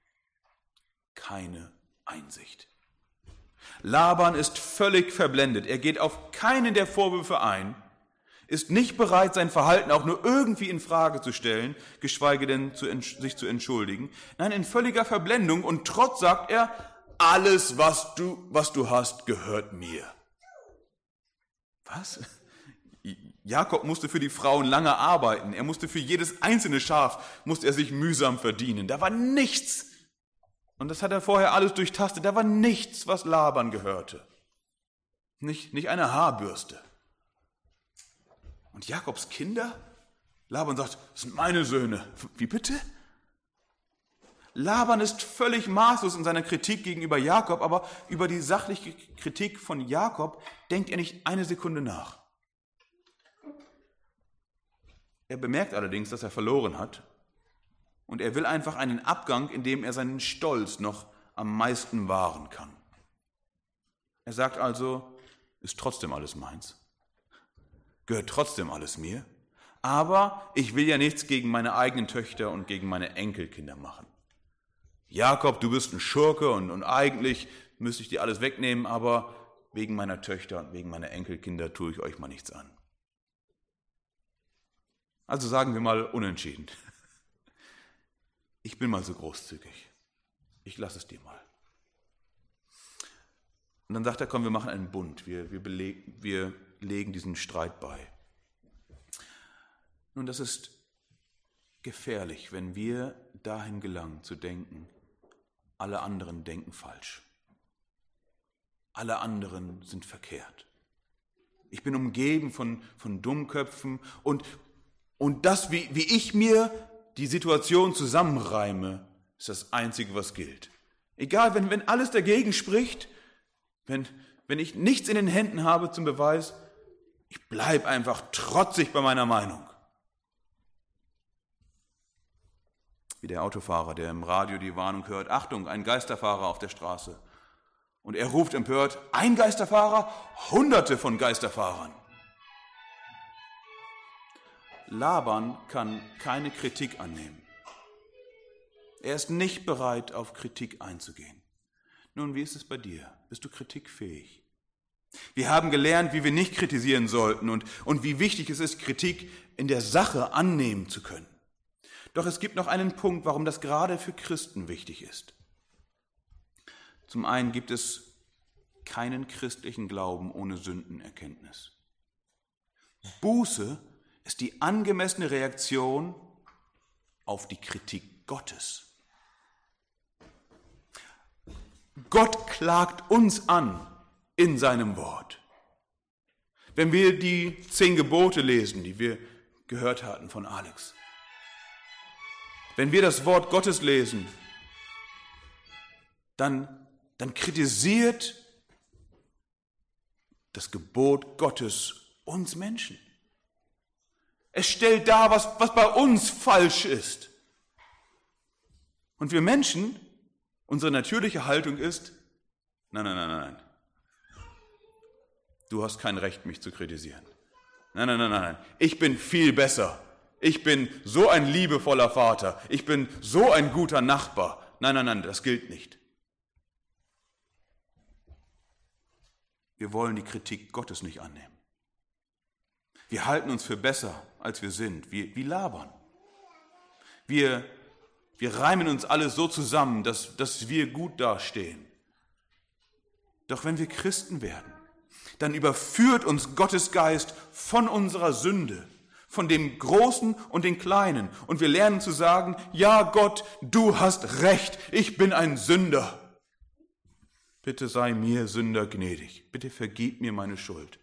Keine Einsicht. Laban ist völlig verblendet. Er geht auf keinen der Vorwürfe ein, ist nicht bereit, sein Verhalten auch nur irgendwie in Frage zu stellen, geschweige denn zu, sich zu entschuldigen. Nein, in völliger Verblendung und Trotz sagt er, alles, was du, was du hast, gehört mir. Was? Jakob musste für die Frauen lange arbeiten. Er musste für jedes einzelne Schaf, musste er sich mühsam verdienen. Da war nichts. Und das hat er vorher alles durchtastet. Da war nichts, was Laban gehörte. Nicht, nicht eine Haarbürste. Und Jakobs Kinder? Laban sagt, das sind meine Söhne. Wie bitte? Laban ist völlig maßlos in seiner Kritik gegenüber Jakob, aber über die sachliche Kritik von Jakob denkt er nicht eine Sekunde nach. Er bemerkt allerdings, dass er verloren hat und er will einfach einen Abgang, in dem er seinen Stolz noch am meisten wahren kann. Er sagt also, ist trotzdem alles meins, gehört trotzdem alles mir, aber ich will ja nichts gegen meine eigenen Töchter und gegen meine Enkelkinder machen. Jakob, du bist ein Schurke und, und eigentlich müsste ich dir alles wegnehmen, aber wegen meiner Töchter und wegen meiner Enkelkinder tue ich euch mal nichts an. Also sagen wir mal unentschieden. Ich bin mal so großzügig. Ich lasse es dir mal. Und dann sagt er, komm, wir machen einen Bund. Wir, wir, beleg, wir legen diesen Streit bei. Nun, das ist gefährlich, wenn wir dahin gelangen zu denken, alle anderen denken falsch. Alle anderen sind verkehrt. Ich bin umgeben von, von Dummköpfen und, und das, wie, wie ich mir die Situation zusammenreime, ist das Einzige, was gilt. Egal, wenn, wenn alles dagegen spricht, wenn, wenn ich nichts in den Händen habe zum Beweis, ich bleibe einfach trotzig bei meiner Meinung. Wie der Autofahrer, der im Radio die Warnung hört, Achtung, ein Geisterfahrer auf der Straße. Und er ruft empört, ein Geisterfahrer, hunderte von Geisterfahrern. Laban kann keine Kritik annehmen. Er ist nicht bereit, auf Kritik einzugehen. Nun, wie ist es bei dir? Bist du kritikfähig? Wir haben gelernt, wie wir nicht kritisieren sollten und, und wie wichtig es ist, Kritik in der Sache annehmen zu können. Doch es gibt noch einen Punkt, warum das gerade für Christen wichtig ist. Zum einen gibt es keinen christlichen Glauben ohne Sündenerkenntnis. Buße ist die angemessene Reaktion auf die Kritik Gottes. Gott klagt uns an in seinem Wort. Wenn wir die zehn Gebote lesen, die wir gehört hatten von Alex, wenn wir das Wort Gottes lesen, dann, dann kritisiert das Gebot Gottes uns Menschen. Es stellt dar, was, was bei uns falsch ist. Und wir Menschen, unsere natürliche Haltung ist, nein, nein, nein, nein, nein. Du hast kein Recht, mich zu kritisieren. Nein, nein, nein, nein. Ich bin viel besser. Ich bin so ein liebevoller Vater. Ich bin so ein guter Nachbar. Nein, nein, nein, das gilt nicht. Wir wollen die Kritik Gottes nicht annehmen. Wir halten uns für besser, als wir sind. Wir, wir labern. Wir, wir reimen uns alles so zusammen, dass, dass wir gut dastehen. Doch wenn wir Christen werden, dann überführt uns Gottes Geist von unserer Sünde, von dem Großen und dem Kleinen. Und wir lernen zu sagen, ja Gott, du hast recht, ich bin ein Sünder. Bitte sei mir Sünder gnädig. Bitte vergib mir meine Schuld.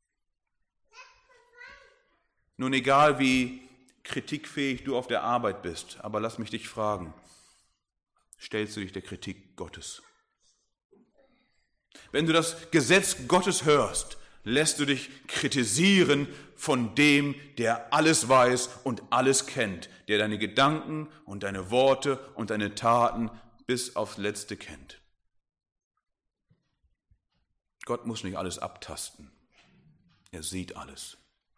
Nun, egal wie kritikfähig du auf der Arbeit bist, aber lass mich dich fragen, stellst du dich der Kritik Gottes? Wenn du das Gesetz Gottes hörst, lässt du dich kritisieren von dem, der alles weiß und alles kennt, der deine Gedanken und deine Worte und deine Taten bis aufs Letzte kennt. Gott muss nicht alles abtasten. Er sieht alles.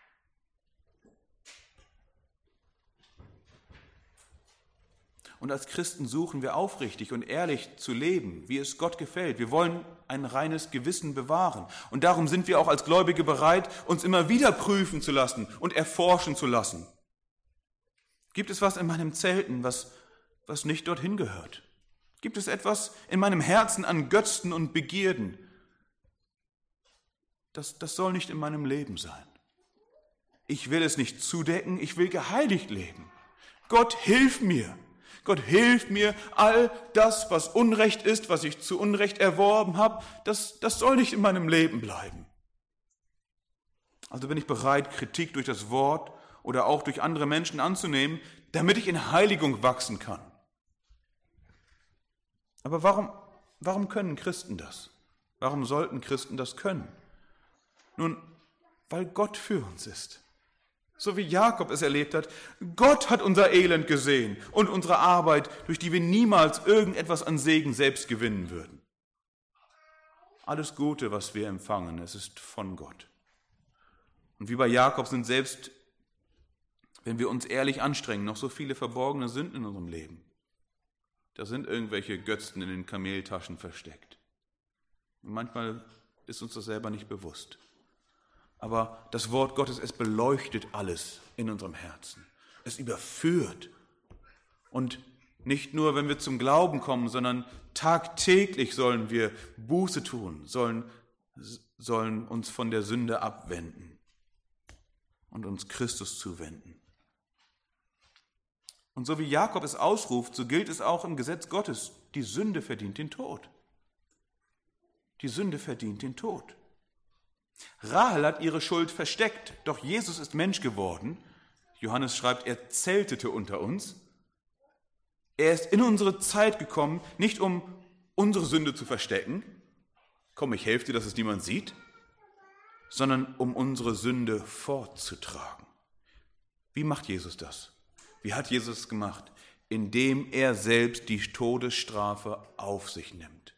Und als Christen suchen wir aufrichtig und ehrlich zu leben, wie es Gott gefällt. Wir wollen ein reines Gewissen bewahren. Und darum sind wir auch als Gläubige bereit, uns immer wieder prüfen zu lassen und erforschen zu lassen. Gibt es was in meinem Zelten, was, was nicht dorthin gehört? Gibt es etwas in meinem Herzen an Götzen und Begierden? Das, das soll nicht in meinem Leben sein. Ich will es nicht zudecken, ich will geheiligt leben. Gott, hilf mir. Gott, hilf mir, all das, was Unrecht ist, was ich zu Unrecht erworben habe, das, das soll nicht in meinem Leben bleiben. Also bin ich bereit, Kritik durch das Wort oder auch durch andere Menschen anzunehmen, damit ich in Heiligung wachsen kann. Aber warum, warum können Christen das? Warum sollten Christen das können? Nun, weil Gott für uns ist. So wie Jakob es erlebt hat, Gott hat unser Elend gesehen und unsere Arbeit, durch die wir niemals irgendetwas an Segen selbst gewinnen würden. Alles Gute, was wir empfangen, es ist von Gott. Und wie bei Jakob sind selbst, wenn wir uns ehrlich anstrengen, noch so viele verborgene Sünden in unserem Leben. Da sind irgendwelche Götzen in den Kameltaschen versteckt. Und manchmal ist uns das selber nicht bewusst. Aber das Wort Gottes, es beleuchtet alles in unserem Herzen. Es überführt. Und nicht nur, wenn wir zum Glauben kommen, sondern tagtäglich sollen wir Buße tun, sollen, sollen uns von der Sünde abwenden und uns Christus zuwenden. Und so wie Jakob es ausruft, so gilt es auch im Gesetz Gottes. Die Sünde verdient den Tod. Die Sünde verdient den Tod. Rahel hat ihre Schuld versteckt, doch Jesus ist Mensch geworden. Johannes schreibt, er zeltete unter uns. Er ist in unsere Zeit gekommen, nicht um unsere Sünde zu verstecken, komm, ich helfe dir, dass es niemand sieht, sondern um unsere Sünde fortzutragen. Wie macht Jesus das? Wie hat Jesus es gemacht? indem er selbst die Todesstrafe auf sich nimmt.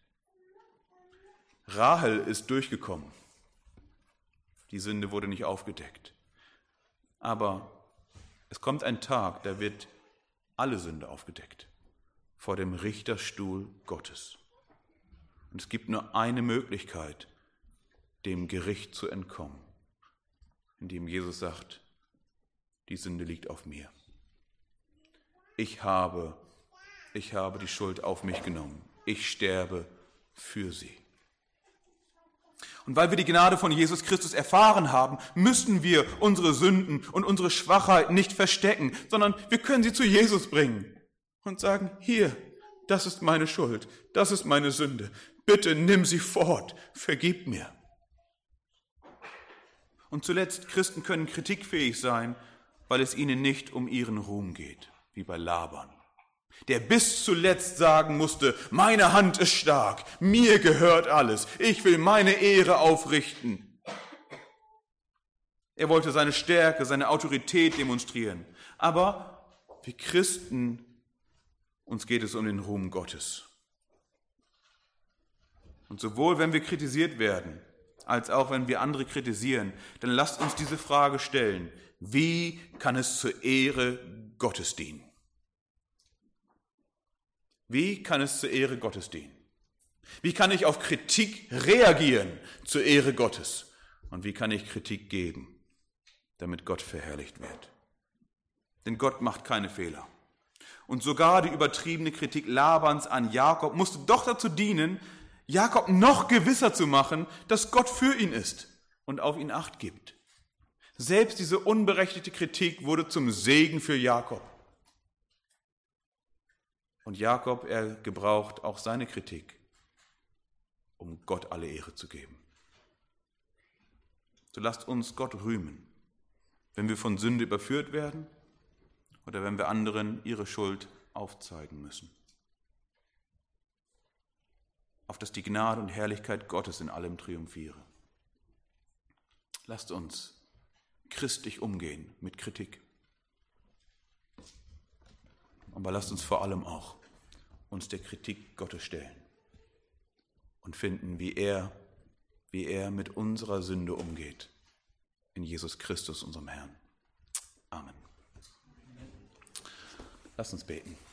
Rahel ist durchgekommen. Die Sünde wurde nicht aufgedeckt. Aber es kommt ein Tag, da wird alle Sünde aufgedeckt vor dem Richterstuhl Gottes. Und es gibt nur eine Möglichkeit, dem Gericht zu entkommen, indem Jesus sagt, die Sünde liegt auf mir. Ich habe, ich habe die Schuld auf mich genommen. Ich sterbe für sie. Und weil wir die Gnade von Jesus Christus erfahren haben, müssen wir unsere Sünden und unsere Schwachheiten nicht verstecken, sondern wir können sie zu Jesus bringen und sagen, hier, das ist meine Schuld, das ist meine Sünde. Bitte nimm sie fort, vergib mir. Und zuletzt, Christen können kritikfähig sein, weil es ihnen nicht um ihren Ruhm geht, wie bei Laban, der bis zuletzt sagen musste, meine Hand ist stark, mir gehört alles, ich will meine Ehre aufrichten. Er wollte seine Stärke, seine Autorität demonstrieren. Aber wir Christen, uns geht es um den Ruhm Gottes. Und sowohl wenn wir kritisiert werden, als auch wenn wir andere kritisieren, dann lasst uns diese Frage stellen, wie kann es zur Ehre Gottes dienen? Wie kann es zur Ehre Gottes dienen? Wie kann ich auf Kritik reagieren zur Ehre Gottes? Und wie kann ich Kritik geben, damit Gott verherrlicht wird? Denn Gott macht keine Fehler. Und sogar die übertriebene Kritik Labans an Jakob musste doch dazu dienen, Jakob noch gewisser zu machen, dass Gott für ihn ist und auf ihn Acht gibt. Selbst diese unberechtigte Kritik wurde zum Segen für Jakob. Und Jakob, er gebraucht auch seine Kritik, um Gott alle Ehre zu geben. So lasst uns Gott rühmen, wenn wir von Sünde überführt werden oder wenn wir anderen ihre Schuld aufzeigen müssen. Auf dass die Gnade und Herrlichkeit Gottes in allem triumphiere. Lasst uns christlich umgehen mit Kritik. Aber lasst uns vor allem auch uns der Kritik Gottes stellen und finden, wie er, wie er mit unserer Sünde umgeht. In Jesus Christus, unserem Herrn. Amen. Lasst uns beten.